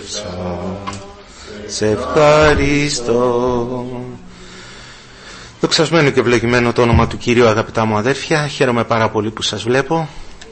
σε ευχαριστώ. Δοξασμένο και ευλογημένο το όνομα του Κυρίου, αγαπητά μου αδέρφια. Χαίρομαι πάρα πολύ που σας βλέπω.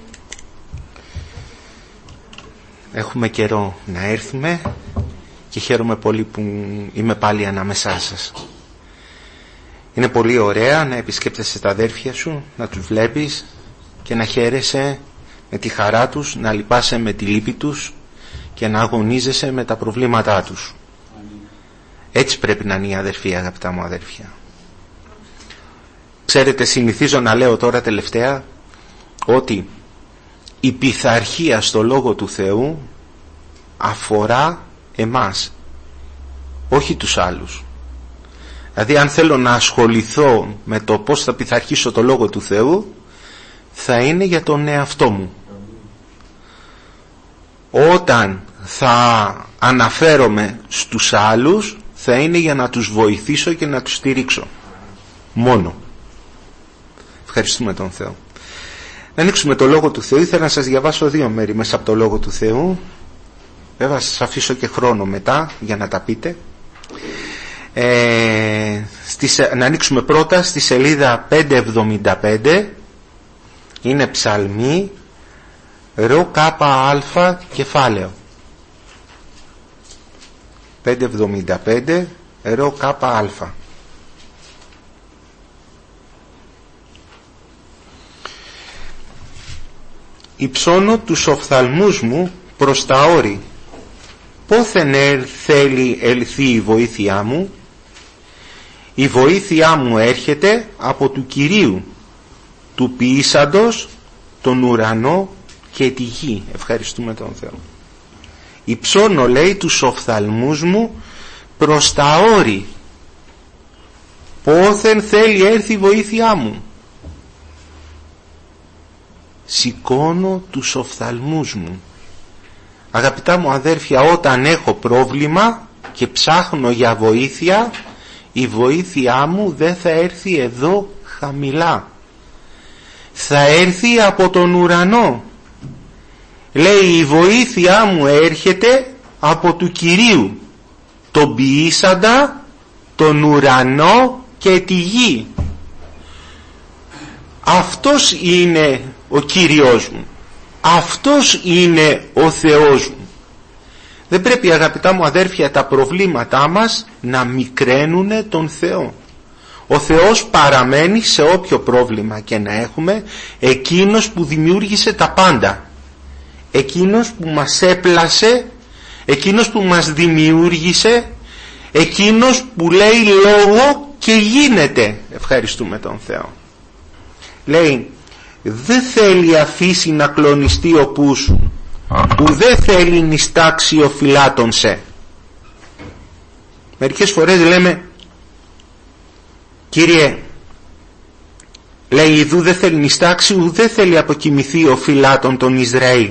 Έχουμε καιρό να έρθουμε και χαίρομαι πολύ που είμαι πάλι ανάμεσά σας. Είναι πολύ ωραία να επισκέπτεσαι τα αδέρφια σου, να τους βλέπεις και να χαίρεσαι με τη χαρά τους, να λυπάσαι με τη λύπη τους και να αγωνίζεσαι με τα προβλήματά τους. Έτσι πρέπει να είναι οι αδερφοί, αγαπητά μου αδέρφια. Ξέρετε, συνηθίζω να λέω τώρα τελευταία ότι η πειθαρχία στο Λόγο του Θεού αφορά εμάς, όχι τους άλλους. Δηλαδή, αν θέλω να ασχοληθώ με το πώς θα πειθαρχήσω το Λόγο του Θεού, θα είναι για τον εαυτό μου. Όταν θα αναφέρομαι στους άλλους, θα είναι για να τους βοηθήσω και να τους στηρίξω μόνο. Ευχαριστούμε τον Θεό. Να ανοίξουμε το Λόγο του Θεού. Ήθελα να σας διαβάσω 2 μέρη μέσα από το Λόγο του Θεού. Βέβαια σας αφήσω και χρόνο μετά για να τα πείτε. Να ανοίξουμε πρώτα στη σελίδα 575. Είναι ψαλμή ΡΚΑ κεφάλαιο 575 ΡΚΑ. Υψώνω τους οφθαλμούς μου προς τα όρη. Πόθεν θέλει ελθεί η βοήθειά μου? Η βοήθειά μου έρχεται από του Κυρίου, του ποιήσαντος τον ουρανό και τη γη. Ευχαριστούμε τον Θεό. Υψώνω, λέει, τους οφθαλμούς μου προς τα όρη. Πόθεν θέλει έρθει η βοήθειά μου? Σηκώνω τους οφθαλμούς μου. Αγαπητά μου αδέρφια, όταν έχω πρόβλημα και ψάχνω για βοήθεια, η βοήθειά μου δεν θα έρθει εδώ χαμηλά. Θα έρθει από τον ουρανό. Λέει, η βοήθειά μου έρχεται από του Κυρίου, τον ποιήσαντα, τον ουρανό και τη γη. Αυτός είναι ο Κύριος μου. Αυτός είναι ο Θεός μου. Δεν πρέπει, αγαπητά μου αδέρφια, τα προβλήματά μας να μικραίνουνε τον Θεό. Ο Θεός παραμένει σε όποιο πρόβλημα και να έχουμε, εκείνος που δημιούργησε τα πάντα, εκείνος που μας έπλασε, εκείνος που μας δημιούργησε, εκείνος που λέει λόγο και γίνεται. Ευχαριστούμε τον Θεό. Λέει, δεν θέλει αφήσει να κλονιστεί ο πούς σου, που δεν θέλει νηστάξει ο φυλάτων σε. Μερικές φορές λέμε, Κύριε, λέει, ιδού δεν θέλει νηστάξει, ουδέ θέλει αποκοιμηθεί ο φυλάτων των Ισραήλ.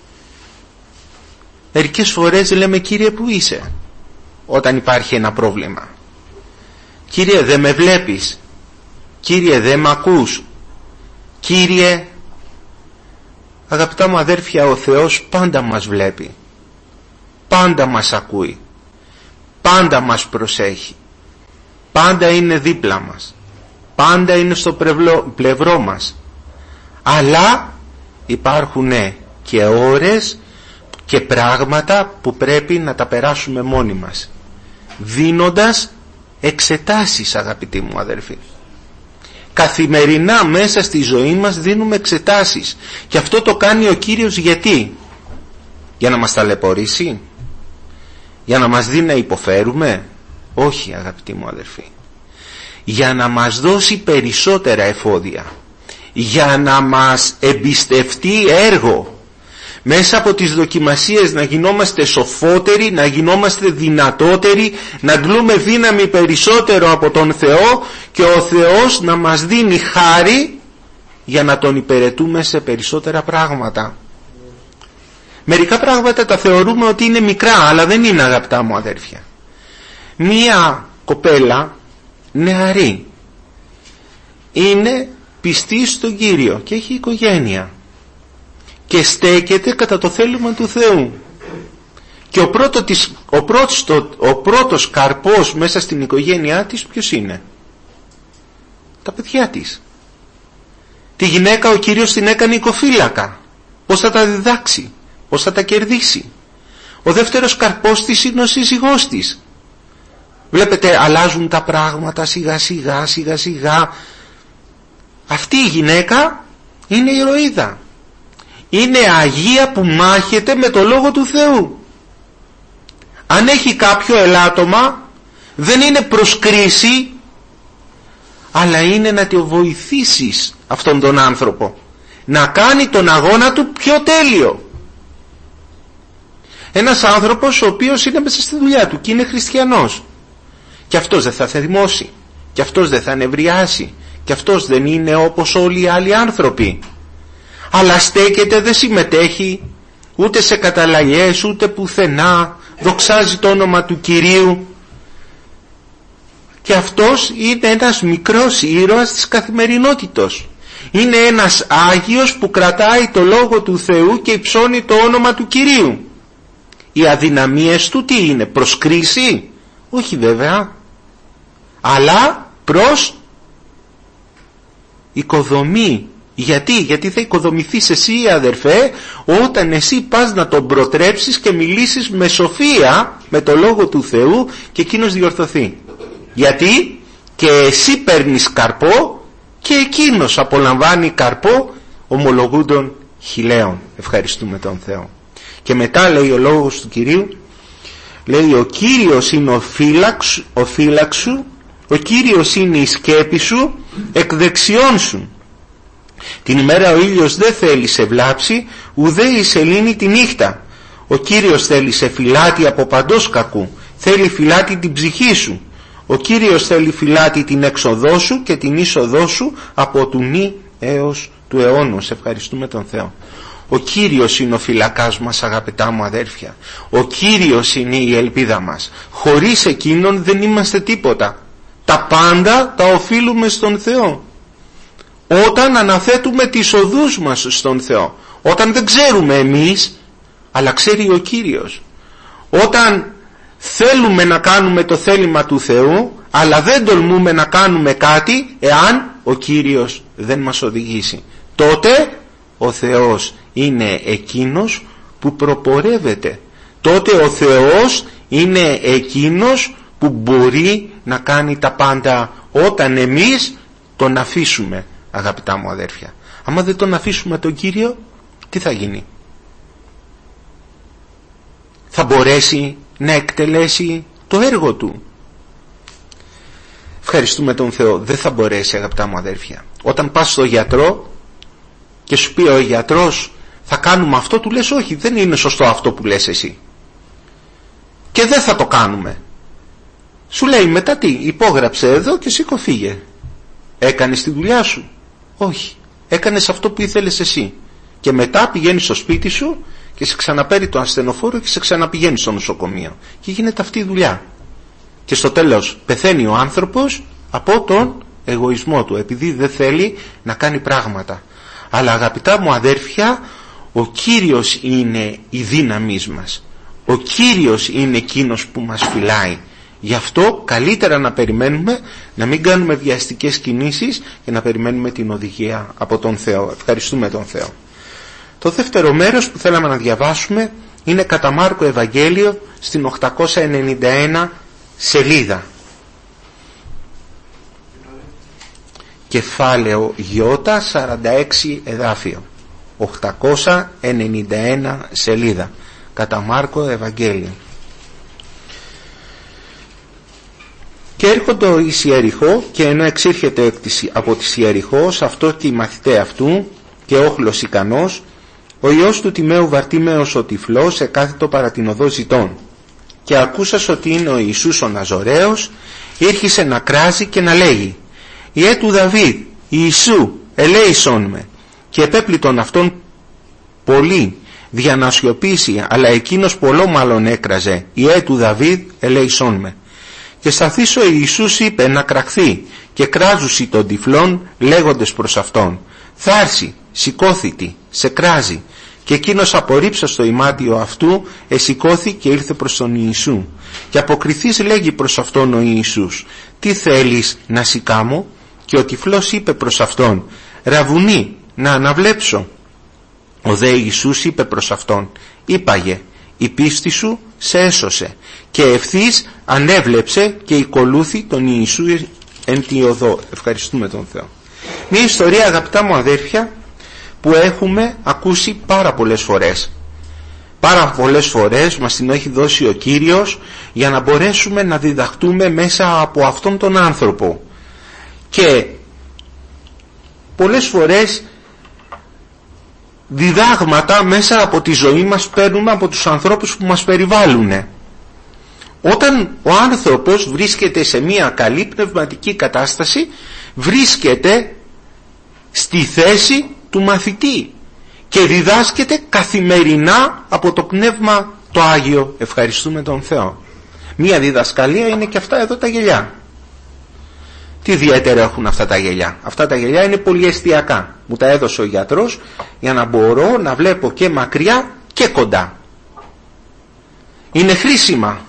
Μερικές φορές λέμε, Κύριε, που είσαι? Όταν υπάρχει ένα πρόβλημα. Κύριε, δεν με βλέπεις? Κύριε, δεν μ' ακούς? Κύριε, αγαπητά μου αδέρφια, ο Θεός πάντα μας βλέπει, πάντα μας ακούει, πάντα μας προσέχει, πάντα είναι δίπλα μας, πάντα είναι στο πλευρό μας. Αλλά υπάρχουν και ώρες και πράγματα που πρέπει να τα περάσουμε μόνοι μας, δίνοντας εξετάσεις, αγαπητοί μου αδερφοί. Καθημερινά μέσα στη ζωή μας δίνουμε εξετάσεις, και αυτό το κάνει ο Κύριος γιατί? Για να μας ταλαιπωρήσει? Για να μας δει να υποφέρουμε? Όχι, αγαπητοί μου αδερφοί. Για να μας δώσει περισσότερα εφόδια, για να μας εμπιστευτεί έργο, μέσα από τις δοκιμασίες να γινόμαστε σοφότεροι, να γινόμαστε δυνατότεροι, να αντλούμε δύναμη περισσότερο από τον Θεό, και ο Θεός να μας δίνει χάρη για να τον υπηρετούμε σε περισσότερα πράγματα. Μερικά πράγματα τα θεωρούμε ότι είναι μικρά, αλλά δεν είναι, αγαπητά μου αδέρφια. Μία κοπέλα νεαρή είναι πιστή στον Κύριο και έχει οικογένεια και στέκεται κατά το θέλημα του Θεού Και ο πρώτος καρπός μέσα στην οικογένειά της ποιος είναι? Τα παιδιά της. Τη γυναίκα ο Κύριος την έκανε οικοφύλακα. Πώς θα τα διδάξει, πώς θα τα κερδίσει? Ο δεύτερος καρπός της είναι ο σύζυγός της. Βλέπετε, αλλάζουν τα πράγματα σιγά σιγά. Αυτή η γυναίκα είναι ηρωίδα. Είναι αγία που μάχεται με το Λόγο του Θεού. Αν έχει κάποιο ελάττωμα, δεν είναι προς κρίση, αλλά είναι να το βοηθήσεις αυτόν τον άνθρωπο να κάνει τον αγώνα του πιο τέλειο. Ένας άνθρωπος ο οποίος είναι μέσα στη δουλειά του και είναι χριστιανός, και αυτός δεν θα θυμώσει, και αυτός δεν θα νευριάσει, και αυτός δεν είναι όπως όλοι οι άλλοι άνθρωποι, αλλά στέκεται, δεν συμμετέχει ούτε σε καταλαγές ούτε πουθενά, δοξάζει το όνομα του Κυρίου, και αυτός είναι ένας μικρός ήρωας της καθημερινότητος. Είναι ένας Άγιος που κρατάει το Λόγο του Θεού και υψώνει το όνομα του Κυρίου. Οι αδυναμίες του τι είναι? Προς κρίση? Όχι βέβαια, αλλά προς οικοδομή. Γιατί θα οικοδομηθείς εσύ, αδερφέ, όταν εσύ πας να τον προτρέψεις και μιλήσεις με σοφία με το Λόγο του Θεού και εκείνος διορθωθεί. Γιατί και εσύ παίρνεις καρπό και εκείνος απολαμβάνει καρπό ομολογούντων χιλέων. Ευχαριστούμε τον Θεό. Και μετά λέει ο λόγος του Κυρίου, λέει ο Κύριος είναι ο φύλαξ σου, ο Κύριος είναι η σκέπη σου εκ δεξιών σου. Την ημέρα ο ήλιος δεν θέλει σε βλάψει, ουδέ η σελήνη τη νύχτα. Ο Κύριος θέλει σε φυλάτη από παντός κακού, θέλει φυλάτη την ψυχή σου. Ο Κύριος θέλει φυλάτη την έξοδό σου και την είσοδό σου από του νη έως του αιώνος. Ευχαριστούμε τον Θεό. Ο Κύριος είναι ο φυλακάς μας, αγαπητά μου αδέρφια. Ο Κύριος είναι η ελπίδα μας. Χωρίς εκείνον δεν είμαστε τίποτα. Τα πάντα τα οφείλουμε στον Θεό. Όταν αναθέτουμε τις οδούς μας στον Θεό, όταν δεν ξέρουμε εμείς, αλλά ξέρει ο Κύριος, όταν θέλουμε να κάνουμε το θέλημα του Θεού, αλλά δεν τολμούμε να κάνουμε κάτι εάν ο Κύριος δεν μας οδηγήσει, τότε ο Θεός είναι εκείνος που προπορεύεται. Τότε ο Θεός είναι εκείνος που μπορεί να κάνει τα πάντα, όταν εμείς τον αφήσουμε, αγαπητά μου αδέρφια. Άμα δεν τον αφήσουμε τον Κύριο, τι θα γίνει? Θα μπορέσει να εκτελέσει το έργο του? Ευχαριστούμε τον Θεό. Δεν θα μπορέσει, αγαπητά μου αδέρφια. Όταν πας στο γιατρό και σου πει ο γιατρός θα κάνουμε αυτό, του λες όχι, δεν είναι σωστό αυτό που λες εσύ και δεν θα το κάνουμε. Σου λέει μετά τι? Υπόγραψε εδώ και σήκω φύγε. Έκανες τη δουλειά σου? Όχι, έκανες αυτό που ήθελες εσύ. Και μετά πηγαίνεις στο σπίτι σου και σε ξαναπαίρνει το ασθενοφόρο και σε ξαναπηγαίνει στο νοσοκομείο και γίνεται αυτή η δουλειά. Και στο τέλος πεθαίνει ο άνθρωπος από τον εγωισμό του, επειδή δεν θέλει να κάνει πράγματα. Αλλά αγαπητά μου αδέρφια, ο Κύριος είναι η δύναμή μας. Ο Κύριος είναι εκείνος που μας φυλάει. Γι' αυτό καλύτερα να περιμένουμε, να μην κάνουμε βιαστικές κινήσεις και να περιμένουμε την οδηγία από τον Θεό. Ευχαριστούμε τον Θεό. Το δεύτερο μέρος που θέλαμε να διαβάσουμε είναι κατά Μάρκο Ευαγγέλιο στην 891 σελίδα. Κεφάλαιο Ι, 46 εδάφιο. 891 σελίδα. Κατά Μάρκο Ευαγγέλιο. Και έρχονται εις Ιεριχώ, και ενώ εξήρχεται από της Ιεριχώς αυτό και οι μαθηταί αυτού και όχλος ικανός, ο ιός του Τιμαίου Βαρτίμεος ο τυφλός εκάθετο παρά την οδό ζητών. Και ακούσας ότι είναι ο Ιησούς ο Ναζωραίος, ήρχισε να κράζει και να λέγει: «Ιε του Δαβίδ, Ιησού, ελέησόν με». Και επέπλητον αυτόν πολύ δια να σιωπήσει, αλλά εκείνος πολλό μάλλον έκραζε: «Ιε του Δαβίδ, ελέησόν με». Και σταθείς ο Ιησούς είπε να κραχθεί, και κράζουσι των τυφλών λέγοντες προς αυτόν: «Θάρση, σηκώθητη, σε κράζει». Και εκείνος απορρίψας το ημάτιο αυτού εσηκώθη και ήρθε προς τον Ιησού. Και αποκριθείς λέγει προς αυτόν ο Ιησούς, τι θέλεις να σηκάμω? Και ο τυφλός είπε προς αυτόν, Ραβουνί, να αναβλέψω. Ο δε Ιησούς είπε προς αυτόν, είπαγε, η πίστη σου σε έσωσε. Και ευθύς ανέβλεψε και ακολούθη τον Ιησού εν τη οδό. Ευχαριστούμε τον Θεό. Μια ιστορία, αγαπητά μου αδέρφια, που έχουμε ακούσει πάρα πολλές φορές. Πάρα πολλές φορές μας την έχει δώσει ο Κύριος για να μπορέσουμε να διδαχτούμε μέσα από αυτόν τον άνθρωπο. Και πολλές φορές διδάγματα μέσα από τη ζωή μας παίρνουμε από τους ανθρώπους που μας περιβάλλουν. Όταν ο άνθρωπος βρίσκεται σε μια καλή πνευματική κατάσταση, βρίσκεται στη θέση του μαθητή και διδάσκεται καθημερινά από το Πνεύμα το Άγιο. Ευχαριστούμε τον Θεό. Μία διδασκαλία είναι και αυτά εδώ τα γελιά. Τι ιδιαίτερα έχουν αυτά τα γελιά? Αυτά τα γελιά είναι πολυεστιακά. Μου τα έδωσε ο γιατρός για να μπορώ να βλέπω και μακριά και κοντά. Είναι χρήσιμα.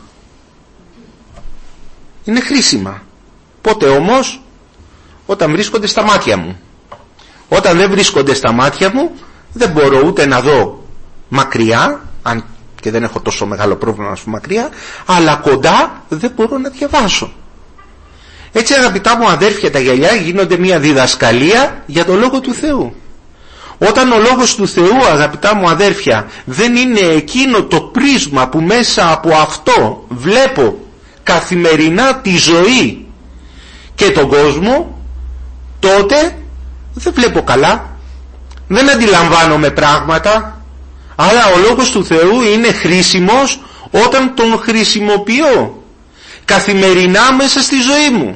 Είναι χρήσιμα. Πότε όμως? Όταν βρίσκονται στα μάτια μου. Όταν δεν βρίσκονται στα μάτια μου, δεν μπορώ ούτε να δω μακριά, αν και δεν έχω τόσο μεγάλο πρόβλημα να σου μακριά, αλλά κοντά δεν μπορώ να διαβάσω. Έτσι, αγαπητά μου αδέρφια, τα γυαλιά γίνονται μια διδασκαλία για το Λόγο του Θεού. Όταν ο Λόγος του Θεού, αγαπητά μου αδέρφια, δεν είναι εκείνο το πρίσμα που μέσα από αυτό βλέπω καθημερινά τη ζωή και τον κόσμο, τότε δεν βλέπω καλά, δεν αντιλαμβάνομαι πράγματα. Αλλά ο Λόγος του Θεού είναι χρήσιμος όταν τον χρησιμοποιώ καθημερινά μέσα στη ζωή μου.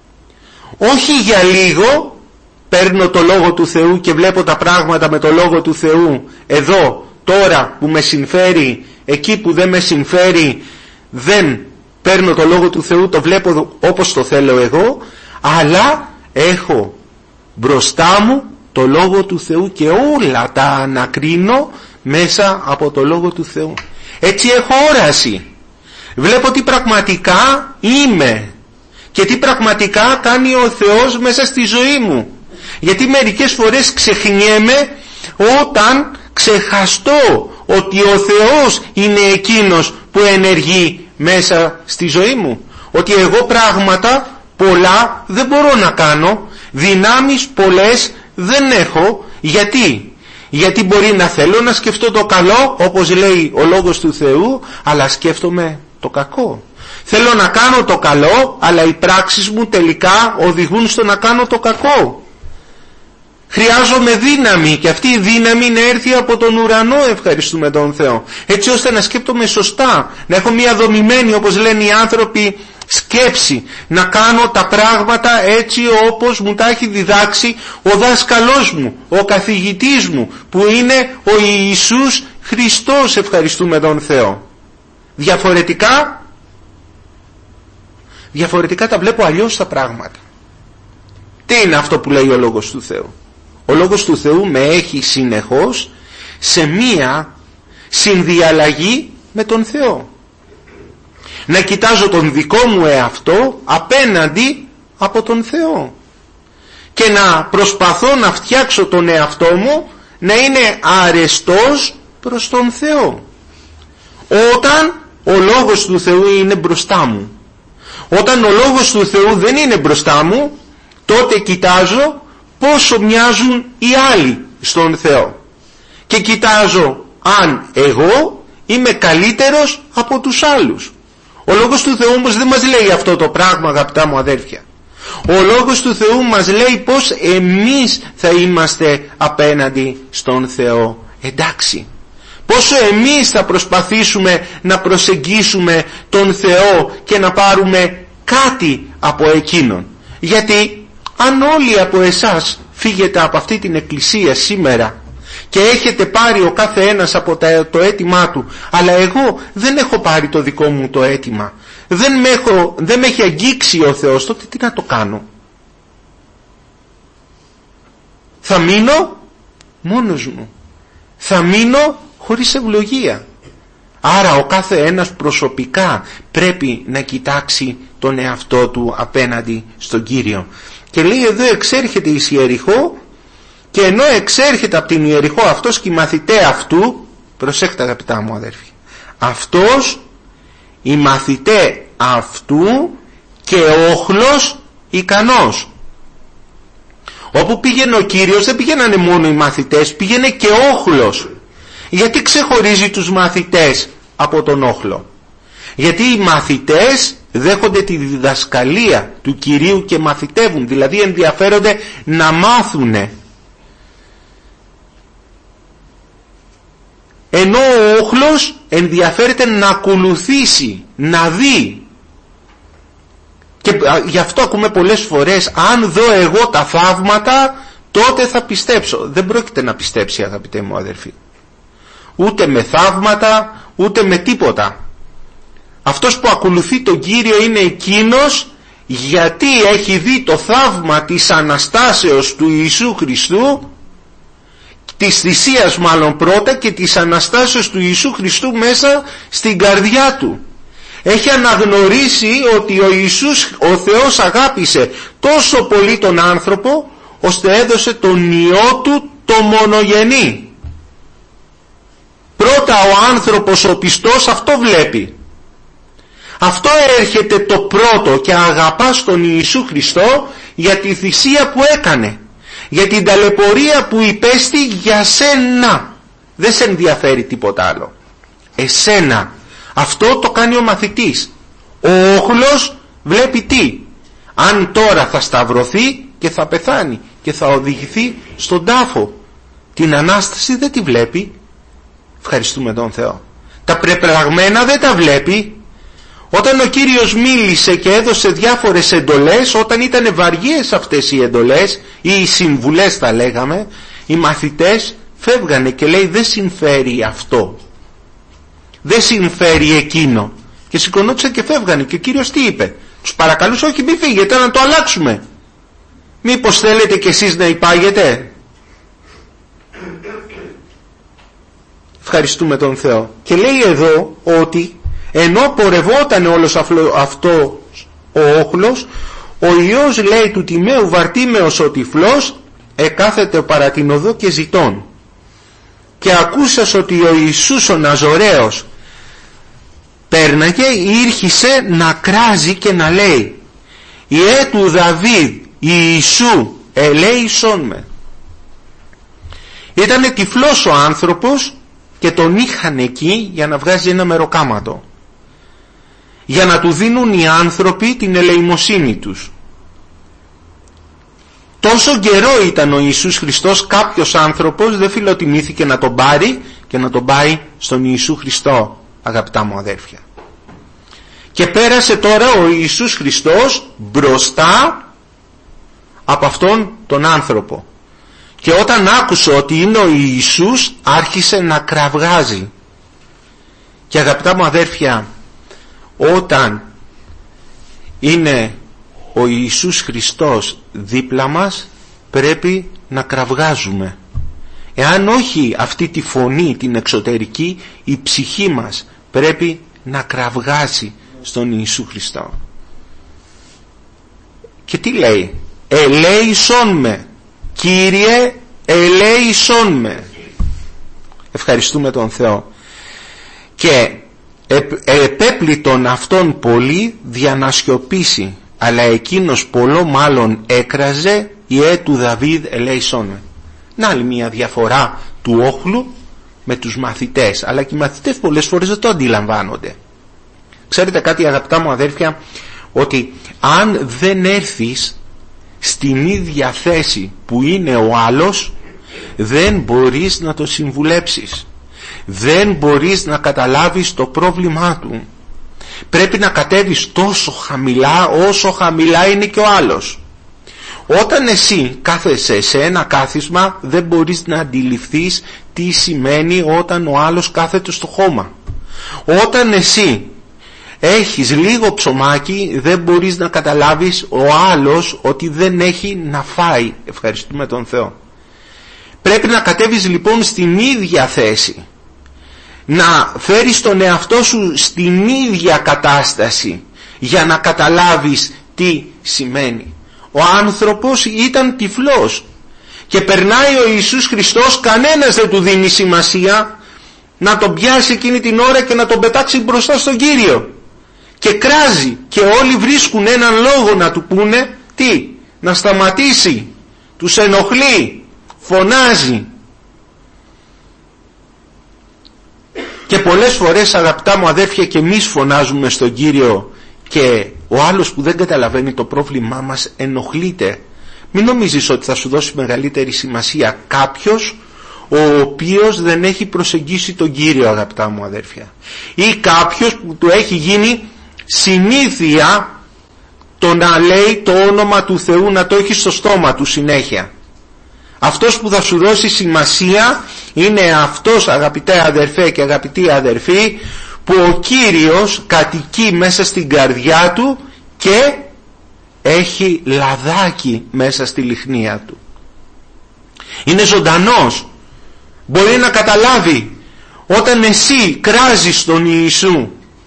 Όχι για λίγο παίρνω το Λόγο του Θεού και βλέπω τα πράγματα με το Λόγο του Θεού εδώ, τώρα που με συμφέρει, εκεί που δεν με συμφέρει δεν παίρνω το Λόγο του Θεού, το βλέπω όπως το θέλω εγώ, αλλά έχω μπροστά μου το Λόγο του Θεού και όλα τα ανακρίνω μέσα από το Λόγο του Θεού. Έτσι έχω όραση. Βλέπω τι πραγματικά είμαι και τι πραγματικά κάνει ο Θεός μέσα στη ζωή μου. Γιατί μερικές φορές ξεχνιέμαι όταν ξεχαστώ ότι ο Θεός είναι εκείνος που ενεργεί μέσα στη ζωή μου. Ότι εγώ πράγματα πολλά δεν μπορώ να κάνω, δυνάμεις πολλές δεν έχω. Γιατί μπορεί να θέλω να σκεφτώ το καλό, όπως λέει ο Λόγος του Θεού, αλλά σκέφτομαι το κακό. Θέλω να κάνω το καλό, αλλά οι πράξεις μου τελικά οδηγούν στο να κάνω το κακό. Χρειάζομαι δύναμη και αυτή η δύναμη να έρθει από τον ουρανό, ευχαριστούμε τον Θεό. Έτσι ώστε να σκέπτομαι σωστά, να έχω μια δομημένη, όπως λένε οι άνθρωποι, σκέψη, να κάνω τα πράγματα έτσι όπως μου τα έχει διδάξει ο δάσκαλός μου, ο καθηγητής μου, που είναι ο Ιησούς Χριστός, ευχαριστούμε τον Θεό. Διαφορετικά τα βλέπω αλλιώς τα πράγματα. Τι είναι αυτό που λέει ο Λόγος του Θεού? Ο Λόγος του Θεού με έχει συνεχώς σε μία συνδιαλλαγή με τον Θεό. Να κοιτάζω τον δικό μου εαυτό απέναντι από τον Θεό και να προσπαθώ να φτιάξω τον εαυτό μου να είναι αρεστός προς τον Θεό. Όταν ο Λόγος του Θεού είναι μπροστά μου. Όταν ο Λόγος του Θεού δεν είναι μπροστά μου, τότε κοιτάζω πόσο μοιάζουν οι άλλοι στον Θεό και κοιτάζω αν εγώ είμαι καλύτερος από τους άλλους. Ο Λόγος του Θεού όμως δεν μας λέει αυτό το πράγμα, αγαπητά μου αδέρφια. Ο Λόγος του Θεού μας λέει πως εμείς θα είμαστε απέναντι στον Θεό εντάξει. Πόσο εμείς θα προσπαθήσουμε να προσεγγίσουμε τον Θεό και να πάρουμε κάτι από εκείνον. Γιατί αν όλοι από εσάς φύγετε από αυτή την εκκλησία σήμερα και έχετε πάρει ο κάθε ένας από το αίτημά του, αλλά εγώ δεν έχω πάρει το δικό μου το αίτημα, δεν με έχει αγγίξει ο Θεός, τότε τι να το κάνω? Θα μείνω μόνος μου. θα μείνω χωρίς ευλογία. Άρα ο κάθε ένας προσωπικά πρέπει να κοιτάξει τον εαυτό του απέναντι στον Κύριο. Και λέει εδώ εξέρχεται εις Ιεριχώ, και ενώ εξέρχεται από την Ιεριχώ αυτός και οι μαθητές αυτού, προσέχτε αγαπητά μου αδέρφοι, αυτός, οι μαθητές αυτού και όχλος ικανός. Όπου πήγαινε ο Κύριος δεν πήγαιναν μόνο οι μαθητές, πήγαινε και όχλος. Γιατί ξεχωρίζει τους μαθητές από τον όχλο? Γιατί οι μαθητές δέχονται τη διδασκαλία του Κυρίου και μαθητεύουν, δηλαδή ενδιαφέρονται να μάθουνε. Ενώ ο όχλος ενδιαφέρεται να ακολουθήσει, να δει. Και γι' αυτό ακούμε πολλές φορές, αν δω εγώ τα θαύματα τότε θα πιστέψω. Δεν πρόκειται να πιστέψει, αγαπητέ μου αδερφοί, ούτε με θαύματα ούτε με τίποτα. Αυτός που ακολουθεί τον Κύριο είναι εκείνος γιατί έχει δει το θαύμα της Αναστάσεως του Ιησού Χριστού, της θυσίας μάλλον πρώτα, και της Αναστάσεως του Ιησού Χριστού μέσα στην καρδιά του. Έχει αναγνωρίσει ότι ο Ιησούς, ο Θεός, αγάπησε τόσο πολύ τον άνθρωπο ώστε έδωσε τον Υιό του το μονογενή. Πρώτα ο άνθρωπος ο πιστός αυτό βλέπει. Αυτό έρχεται το πρώτο, και αγαπάς τον Ιησού Χριστό για τη θυσία που έκανε, για την ταλαιπωρία που υπέστη για σένα. Δεν σε ενδιαφέρει τίποτα άλλο. Εσένα. Αυτό το κάνει ο μαθητής. Ο όχλος βλέπει τι? Αν τώρα θα σταυρωθεί και θα πεθάνει και θα οδηγηθεί στον τάφο. Την Ανάσταση δεν τη βλέπει. Ευχαριστούμε τον Θεό. Τα πρεπραγμένα δεν τα βλέπει. Όταν ο Κύριος μίλησε και έδωσε διάφορες εντολές, όταν ήταν βαριές αυτές οι εντολές ή οι συμβουλές θα λέγαμε, οι μαθητές φεύγανε και λέει δεν συμφέρει αυτό, δεν συμφέρει εκείνο, και σηκωνόντουσαν και φεύγανε. Και ο Κύριος τι είπε? Τους παρακαλούσε, όχι μη φύγετε, να το αλλάξουμε. Μήπως θέλετε κι εσείς να υπάγετε? Ευχαριστούμε τον Θεό. Και λέει εδώ ότι ενώ πορευόταν όλος αυτό ο όχλος, ο Υιός, λέει, του Τιμαίου Βαρτίμεως ο τυφλός εκάθεται παρά την οδό και ζητών. Και ακούσας ότι ο Ιησούς ο Ναζωραίος πέρναγε, ήρχισε να κράζει και να λέει, Ιε του Δαβίδ Ιησού ελέησόν με. Ήτανε τυφλός ο άνθρωπος και τον είχαν εκεί για να βγάζει ένα μεροκάματο, για να του δίνουν οι άνθρωποι την ελεημοσύνη τους. Τόσο καιρό ήταν ο Ιησούς Χριστός, κάποιος άνθρωπος δεν φιλοτιμήθηκε να τον πάρει και να τον πάει στον Ιησού Χριστό, αγαπητά μου αδέρφια. Και πέρασε τώρα ο Ιησούς Χριστός μπροστά από αυτόν τον άνθρωπο, και όταν άκουσε ότι είναι ο Ιησούς άρχισε να κραυγάζει. Και αγαπητά μου αδέρφια, όταν είναι ο Ιησούς Χριστός δίπλα μας πρέπει να κραυγάζουμε. Εάν όχι αυτή τη φωνή την εξωτερική, η ψυχή μας πρέπει να κραυγάζει στον Ιησού Χριστό. Και τι λέει? Ελέησόν με, Κύριε, ελέησόν με. Ευχαριστούμε τον Θεό. Και επέπλητον αυτόν πολύ δια να σιωπήσει, αλλά εκείνος πολλό μάλλον έκραζε, Ιε του Δαβίδ ελέησόν με. Να άλλη μια διαφορά του όχλου με τους μαθητές, αλλά και οι μαθητές πολλές φορές δεν το αντιλαμβάνονται. Ξέρετε κάτι, αγαπητά μου αδέρφια, ότι αν δεν έρθεις στην ίδια θέση που είναι ο άλλος, δεν μπορείς να το συμβουλέψεις, δεν μπορείς να καταλάβεις το πρόβλημά του. Πρέπει να κατέβεις τόσο χαμηλά όσο χαμηλά είναι και ο άλλος. Όταν εσύ κάθεσαι σε ένα κάθισμα, δεν μπορείς να αντιληφθείς τι σημαίνει όταν ο άλλος κάθεται στο χώμα. Όταν εσύ έχεις λίγο ψωμάκι, δεν μπορείς να καταλάβεις ο άλλος ότι δεν έχει να φάει. Ευχαριστούμε τον Θεό. Πρέπει να κατέβεις λοιπόν στην ίδια θέση, να φέρεις τον εαυτό σου στην ίδια κατάσταση για να καταλάβεις τι σημαίνει. Ο άνθρωπος ήταν τυφλός και περνάει ο Ιησούς Χριστός, κανένας δεν του δίνει σημασία να τον πιάσει εκείνη την ώρα και να τον πετάξει μπροστά στον Κύριο, και κράζει, και όλοι βρίσκουν έναν λόγο να του πούνε τι, να σταματήσει, τους ενοχλεί, φωνάζει. Και πολλές φορές, αγαπητά μου αδέρφια, και εμείς φωνάζουμε στον Κύριο και ο άλλος που δεν καταλαβαίνει το πρόβλημά μας ενοχλείται. Μην νομίζεις ότι θα σου δώσει μεγαλύτερη σημασία κάποιος ο οποίος δεν έχει προσεγγίσει τον Κύριο, αγαπητά μου αδέρφια, ή κάποιος που του έχει γίνει συνήθεια το να λέει το όνομα του Θεού, να το έχει στο στόμα του συνέχεια. Αυτός που θα σου δώσει σημασία είναι αυτός, αγαπητέ αδερφέ και αγαπητοί αδερφοί, που ο Κύριος κατοικεί μέσα στην καρδιά του και έχει λαδάκι μέσα στη λιχνία του. Είναι ζωντανός. Μπορεί να καταλάβει όταν εσύ κράζεις τον Ιησού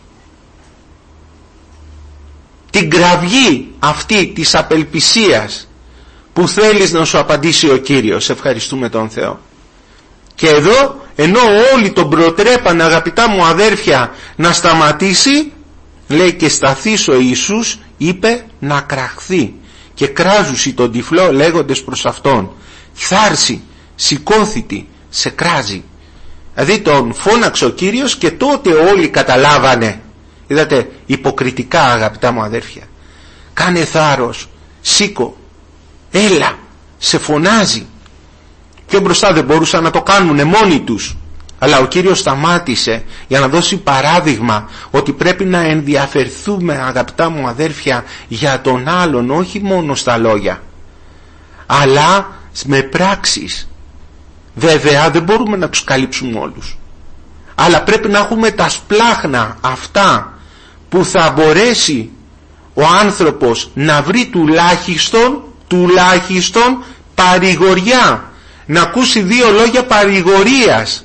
την κραυγή αυτή της απελπισίας που θέλεις να σου απαντήσει ο Κύριος. Ευχαριστούμε τον Θεό. Και εδώ, ενώ όλοι τον προτρέπαν, αγαπητά μου αδέρφια, να σταματήσει, λέει, και σταθείς ο Ιησούς, είπε να κραχθεί, και κράζουσι τον τυφλό λέγοντες προς αυτόν, θάρση, σηκώθητη, σε κράζει. Δηλαδή τον φώναξε ο Κύριος και τότε όλοι καταλάβανε. Είδατε, υποκριτικά, αγαπητά μου αδέρφια, κάνε θάρρος, σήκω, έλα, σε φωνάζει. Πιο μπροστά δεν μπορούσαν να το κάνουνε μόνοι τους, αλλά ο Κύριος σταμάτησε για να δώσει παράδειγμα ότι πρέπει να ενδιαφερθούμε, αγαπητά μου αδέρφια, για τον άλλον, όχι μόνο στα λόγια, αλλά με πράξεις. Βέβαια δεν μπορούμε να τους καλύψουμε όλους, αλλά πρέπει να έχουμε τα σπλάχνα αυτά που θα μπορέσει ο άνθρωπος να βρει τουλάχιστον παρηγοριά, να ακούσει 2 λόγια παρηγορίας.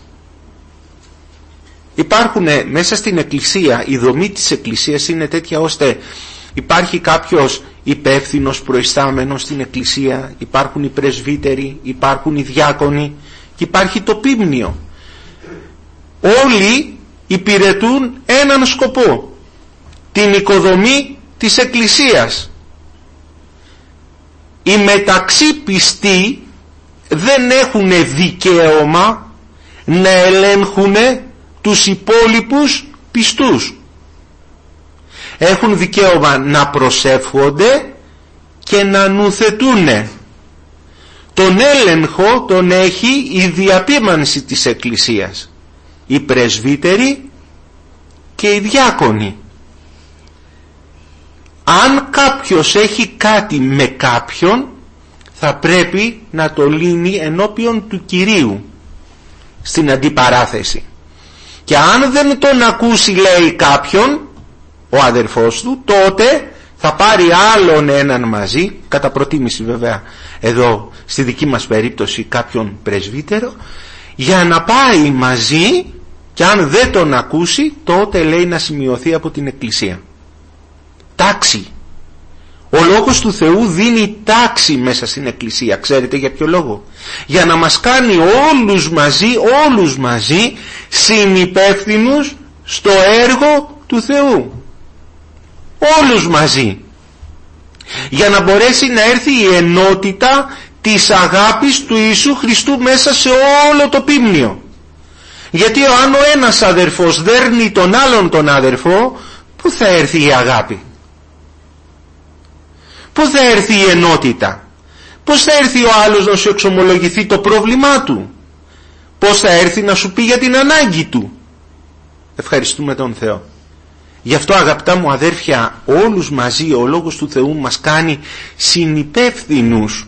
Υπάρχουν μέσα στην Εκκλησία, η δομή της Εκκλησίας είναι τέτοια ώστε υπάρχει κάποιος υπεύθυνος προϊστάμενος στην Εκκλησία, υπάρχουν οι πρεσβύτεροι, υπάρχουν οι διάκονοι και υπάρχει το πίμνιο. Όλοι υπηρετούν έναν σκοπό, την οικοδομή της Εκκλησίας. Οι μεταξύ πιστοί δεν έχουν δικαίωμα να ελέγχουν τους υπόλοιπους πιστούς. Έχουν δικαίωμα να προσεύχονται και να νουθετούν. Τον έλεγχο τον έχει η διαπίμανση της Εκκλησίας, οι πρεσβύτεροι και οι διάκονοι. Αν κάποιος έχει κάτι με κάποιον, θα πρέπει να το λύνει ενώπιον του Κυρίου στην αντιπαράθεση. Και αν δεν τον ακούσει, λέει, κάποιον, ο αδερφός του, τότε θα πάρει άλλον έναν μαζί, κατά προτίμηση βέβαια εδώ στη δική μας περίπτωση κάποιον πρεσβύτερο, για να πάει μαζί, και αν δεν τον ακούσει τότε, λέει, να σημειωθεί από την Εκκλησία. Τάξη. Ο λόγος του Θεού δίνει τάξη μέσα στην Εκκλησία. Ξέρετε για ποιο λόγο? Για να μας κάνει όλους μαζί συνυπεύθυνους στο έργο του Θεού. Όλους μαζί. Για να μπορέσει να έρθει η ενότητα της αγάπης του Ιησού Χριστού μέσα σε όλο το πίμνιο. Γιατί αν ο ένας αδερφός δέρνει τον άλλον τον αδερφό, πού θα έρθει η αγάπη? Πού θα έρθει η ενότητα? Πώς θα έρθει ο άλλος να σου εξομολογηθεί το πρόβλημά του? Πώς θα έρθει να σου πει για την ανάγκη του? Ευχαριστούμε τον Θεό. Γι' αυτό, αγαπητά μου αδέρφια, όλους μαζί ο Λόγος του Θεού μας κάνει συνυπεύθυνους.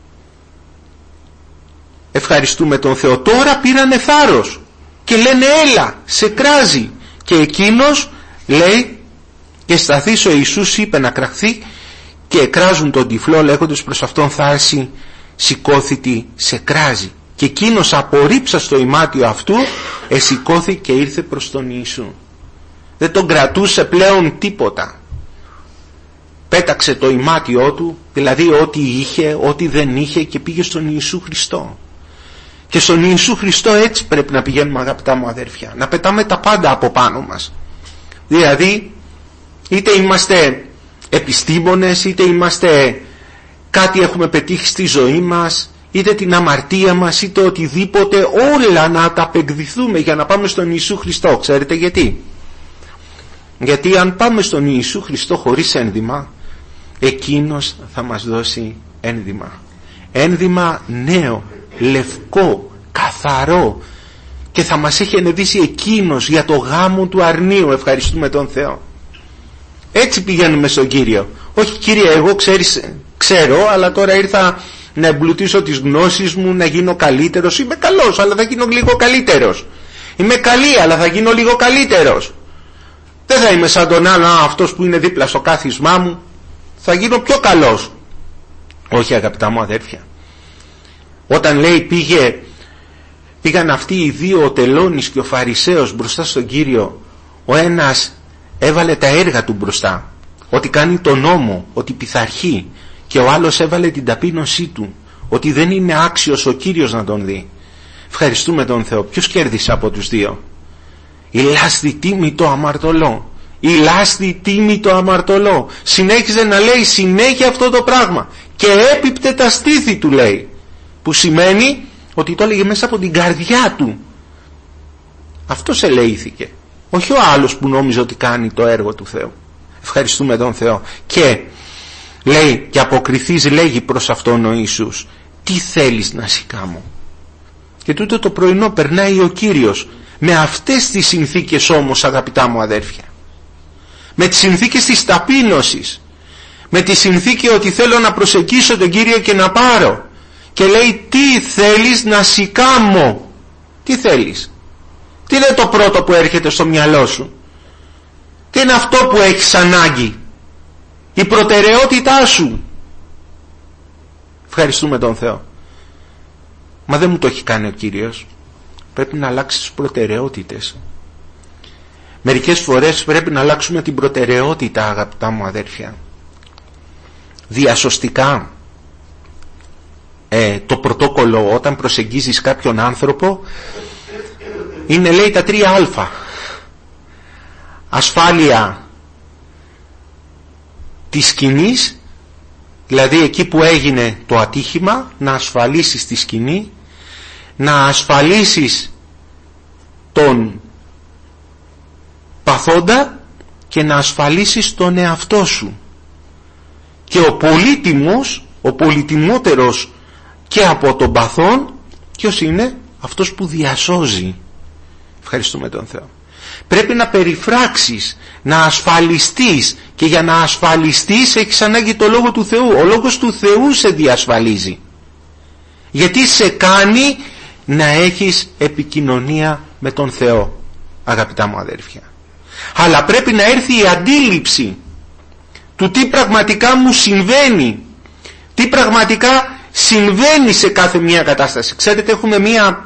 Ευχαριστούμε τον Θεό. Τώρα πήρανε θάρρος και λένε έλα, σε κράζει. Και εκείνος λέει, και σταθείς ο Ιησούς, είπε να κραχθεί, και κράζουν τον τυφλό λέγοντας προς αυτόν, θάρση, σηκώθητη, σε κράζει. Και Και εκείνος απορρίψας το ημάτιο αυτού εσηκώθηκε και ήρθε προς τον Ιησού. Δεν τον κρατούσε πλέον τίποτα. Πέταξε το ημάτιό του, δηλαδή ό,τι είχε, ό,τι δεν είχε, και πήγε στον Ιησού Χριστό. Και στον Ιησού Χριστό έτσι πρέπει να πηγαίνουμε, αγαπητά μου αδέρφια, να πετάμε τα πάντα από πάνω μας. Δηλαδή είτε είμαστε επιστήμονες, είτε είμαστε κάτι έχουμε πετύχει στη ζωή μας, είτε την αμαρτία μας, είτε οτιδήποτε, όλα να τα απεκδηθούμε για να πάμε στον Ιησού Χριστό. Ξέρετε γιατί? Γιατί αν πάμε στον Ιησού Χριστό χωρίς ένδυμα, εκείνος θα μας δώσει ένδυμα. Ένδυμα νέο, λευκό, καθαρό, και θα μας έχει ενεδύσει εκείνος για το γάμο του αρνίου. Ευχαριστούμε τον Θεό. Έτσι πηγαίνουμε στον Κύριο. Όχι, Κύριε, εγώ ξέρω, αλλά τώρα ήρθα να εμπλουτίσω τις γνώσεις μου, να γίνω καλύτερος. Είμαι καλός, αλλά θα γίνω λίγο καλύτερος. Είμαι καλή, αλλά θα γίνω λίγο καλύτερος. Δεν θα είμαι σαν τον άλλο, αυτός που είναι δίπλα στο κάθισμά μου. Θα γίνω πιο καλός. Όχι, αγαπητά μου αδέρφια. Όταν λέει πήγαν αυτοί οι δύο, ο τελώνης και ο Φαρισαίος, μπροστά στον Κύριο, ο ένας έβαλε τα έργα του μπροστά, ότι κάνει τον νόμο, ότι πειθαρχεί, και ο άλλος έβαλε την ταπείνωσή του, ότι δεν είναι άξιος ο Κύριος να τον δει. Ευχαριστούμε τον Θεό. Ποιος κέρδισε από τους δύο? Η λάστη τίμη το αμαρτωλό. Η λάστη τίμη το αμαρτωλό. Συνέχιζε να λέει συνέχεια αυτό το πράγμα και έπιπτε τα στήθη του, λέει, που σημαίνει ότι το έλεγε μέσα από την καρδιά του. Αυτός ελεήθηκε, όχι ο άλλος που νόμιζε ότι κάνει το έργο του Θεού. Ευχαριστούμε τον Θεό. Και λέει, και αποκριθείς, λέγει προς αυτόν ο Ιησούς, τι θέλεις να σηκάμω? Και τούτο το πρωινό περνάει ο Κύριος με αυτές τις συνθήκες όμως, αγαπητά μου αδέρφια, με τις συνθήκες της ταπείνωσης, με τη συνθήκη ότι θέλω να προσεγγίσω τον Κύριο και να πάρω, και λέει τι θέλεις να σηκάμω? Τι θέλεις? Τι είναι το πρώτο που έρχεται στο μυαλό σου? Τι είναι αυτό που έχεις ανάγκη? Η προτεραιότητά σου. Ευχαριστούμε τον Θεό. Μα δεν μου το έχει κάνει ο Κύριος. Πρέπει να αλλάξεις τις προτεραιότητες. Μερικές φορές πρέπει να αλλάξουμε την προτεραιότητα, αγαπητά μου αδέρφια. Διασωστικά το πρωτόκολλο όταν προσεγγίζεις κάποιον άνθρωπο είναι, λέει, τα 3α. Ασφάλεια της σκηνής, δηλαδή εκεί που έγινε το ατύχημα, να ασφαλίσεις τη σκηνή, να ασφαλίσεις τον παθόντα και να ασφαλίσεις τον εαυτό σου. Και ο πολύτιμος, ο πολυτιμότερος και από τον παθόν, ποιος είναι? Αυτός που διασώζει. Ευχαριστούμε τον Θεό. Πρέπει να περιφράξεις, να ασφαλιστείς, και για να ασφαλιστείς έχεις ανάγκη το Λόγο του Θεού. Ο Λόγος του Θεού σε διασφαλίζει, γιατί σε κάνει να έχεις επικοινωνία με τον Θεό, αγαπητά μου αδέρφια. Αλλά πρέπει να έρθει η αντίληψη του τι πραγματικά μου συμβαίνει, τι πραγματικά συμβαίνει σε κάθε μια κατάσταση. Ξέρετε, έχουμε μια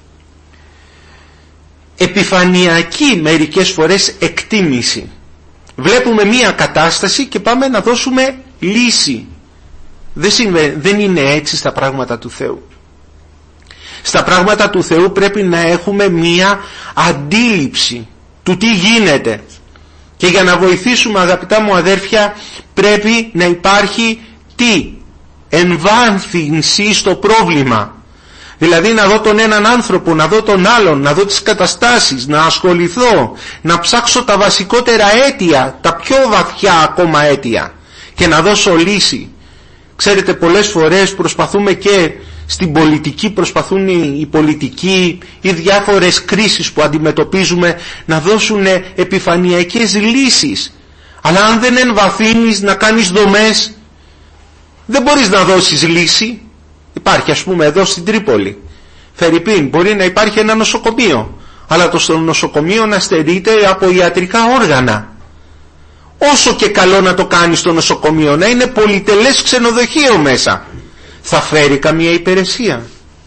επιφανειακή μερικές φορές εκτίμηση. Βλέπουμε μια κατάσταση και πάμε να δώσουμε λύση. Δεν είναι έτσι στα πράγματα του Θεού. Στα πράγματα του Θεού πρέπει να έχουμε μια αντίληψη του τι γίνεται. Και για να βοηθήσουμε, αγαπητά μου αδέρφια, πρέπει να υπάρχει τι? Εμβάνθυνση στο πρόβλημα. Δηλαδή να δω τον έναν άνθρωπο, να δω τον άλλον, να δω τις καταστάσεις, να ασχοληθώ, να ψάξω τα βασικότερα αίτια, τα πιο βαθιά ακόμα αίτια, και να δώσω λύση. Ξέρετε, πολλές φορές προσπαθούμε, και στην πολιτική προσπαθούν οι πολιτικοί ή διάφορες κρίσεις που αντιμετωπίζουμε, να δώσουν επιφανειακές λύσεις. Αλλά αν δεν εμβαθύνεις να κάνεις δομές, δεν μπορείς να δώσεις λύση. Υπάρχει, ας πούμε, εδώ στην Τρίπολη, Φερρυπίν, μπορεί να υπάρχει ένα νοσοκομείο, αλλά το νοσοκομείο να στερείται από ιατρικά όργανα. Όσο και καλό να το κάνεις το νοσοκομείο, να είναι πολυτελές ξενοδοχείο μέσα, θα φέρει καμία υπηρεσία?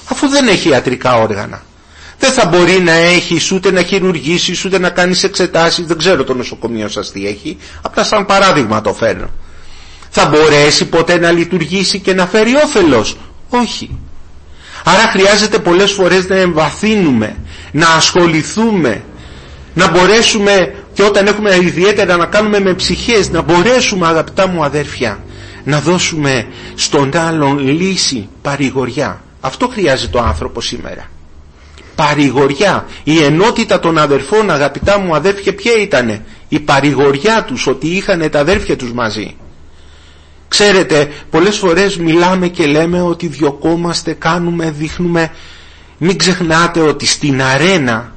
αφού δεν έχει ιατρικά όργανα? Δεν θα μπορεί να έχεις ούτε να χειρουργήσεις ούτε να κάνεις εξετάσεις. Δεν ξέρω το νοσοκομείο σας τι έχει, απλά σαν παράδειγμα το φέρνω. Θα μπορέσει ποτέ να λειτουργήσει και να φέρει όφελος? Όχι. Άρα χρειάζεται πολλές φορές να εμβαθύνουμε, να ασχοληθούμε, να μπορέσουμε, και όταν έχουμε ιδιαίτερα να κάνουμε με ψυχές, να μπορέσουμε, αγαπητά μου αδέρφια, να δώσουμε στον άλλον λύση, παρηγοριά. Αυτό χρειάζεται ο άνθρωπος σήμερα. Παρηγοριά. Η ενότητα των αδερφών, αγαπητά μου αδέρφια, ποια ήτανε? Η παρηγοριά τους, ότι είχαν τα αδέρφια τους μαζί. Ξέρετε, πολλές φορές μιλάμε και λέμε ότι διωκόμαστε, κάνουμε, δείχνουμε. Μην ξεχνάτε ότι στην αρένα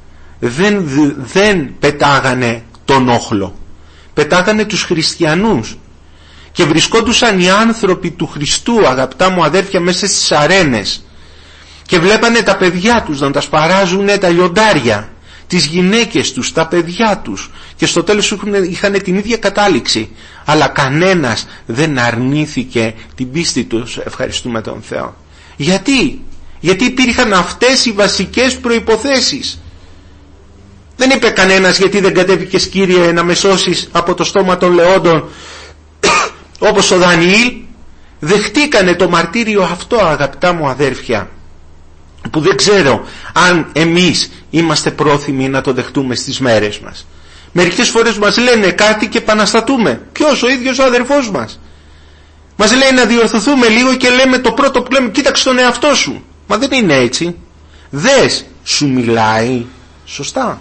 δεν πετάγανε τον όχλο, πετάγανε τους χριστιανούς, και βρισκόντουσαν οι άνθρωποι του Χριστού, αγαπητά μου αδέρφια, μέσα στις αρένες και βλέπανε τα παιδιά τους να τα σπαράζουν, τα λιοντάρια, τις γυναίκες τους, τα παιδιά τους, και στο τέλος είχαν την ίδια κατάληξη, αλλά κανένας δεν αρνήθηκε την πίστη τους, ευχαριστούμε τον Θεό. Γιατί υπήρχαν αυτές οι βασικές προϋποθέσεις. Δεν είπε κανένας, γιατί δεν κατέβηκες, Κύριε, να με σώσεις από το στόμα των λεόντων όπως ο Δανιήλ? Δεχτήκανε το μαρτύριο αυτό, αγαπητά μου αδέρφια, που δεν ξέρω αν εμείς είμαστε πρόθυμοι να το δεχτούμε στις μέρες μας. Μερικές φορές μας λένε κάτι και επαναστατούμε. Ποιος? Ο ίδιος ο αδερφός μας. Μας λέει να διορθωθούμε λίγο και λέμε το πρώτο που λέμε, κοίταξε τον εαυτό σου. Μα δεν είναι έτσι. Δες, σου μιλάει σωστά?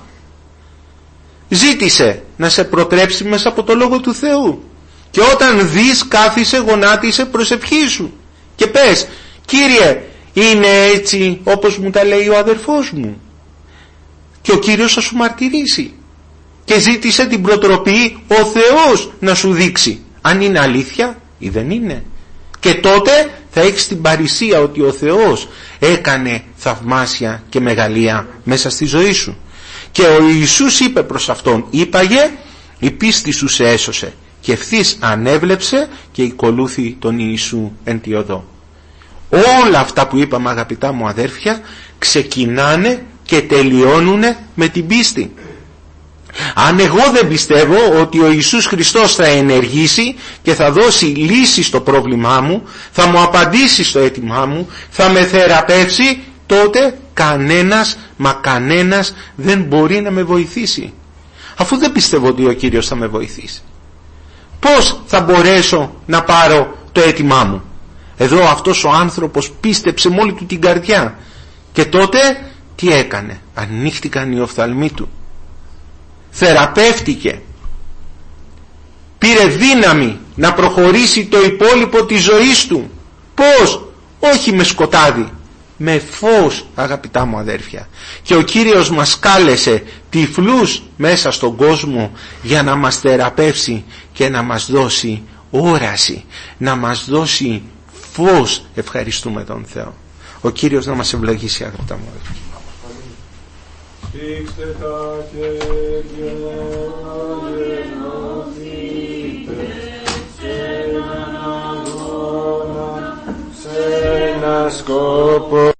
Ζήτησε να σε προτρέψει μέσα από το Λόγο του Θεού. Και όταν δεις, κάθισε, γονάτισε, προσευχήσου και πες, Κύριε, είναι έτσι όπως μου τα λέει ο αδερφός μου? Και ο Κύριος θα σου μαρτυρήσει. Και ζήτησε την προτροπή ο Θεός να σου δείξει αν είναι αλήθεια ή δεν είναι. Και τότε θα έχεις την παρησία ότι ο Θεός έκανε θαυμάσια και μεγαλεία μέσα στη ζωή σου. Και ο Ιησούς είπε προς αυτόν, είπαγε, η πίστη σου σε έσωσε. Και ευθύς ανέβλεψε και ακολούθη τον Ιησού εν τη οδό. Όλα αυτά που είπαμε, αγαπητά μου αδέρφια, ξεκινάνε και τελειώνουν με την πίστη. Αν εγώ δεν πιστεύω ότι ο Ιησούς Χριστός θα ενεργήσει και θα δώσει λύση στο πρόβλημά μου, θα μου απαντήσει στο αίτημά μου, θα με θεραπεύσει, τότε κανένας δεν μπορεί να με βοηθήσει. Αφού δεν πιστεύω ότι ο Κύριος θα με βοηθήσει, πώς θα μπορέσω να πάρω το αίτημά μου? Εδώ αυτός ο άνθρωπος πίστεψε με όλη του την καρδιά, και τότε τι έκανε? Ανοίχτηκαν οι οφθαλμοί του, θεραπεύτηκε, πήρε δύναμη να προχωρήσει το υπόλοιπο της ζωής του. Πώς? Όχι με σκοτάδι, με φως, αγαπητά μου αδέρφια. Και ο Κύριος μας κάλεσε τυφλούς μέσα στον κόσμο για να μας θεραπεύσει και να μας δώσει όραση, να μας δώσει φως. Ευχαριστούμε τον Θεό. Ο Κύριος να μας ευλογήσει, αγαπητά μου αδέρφια. Σφίξτε τα χέρια, αγενωθείτε σε έναν αγώνα, σε έναν σκοπό.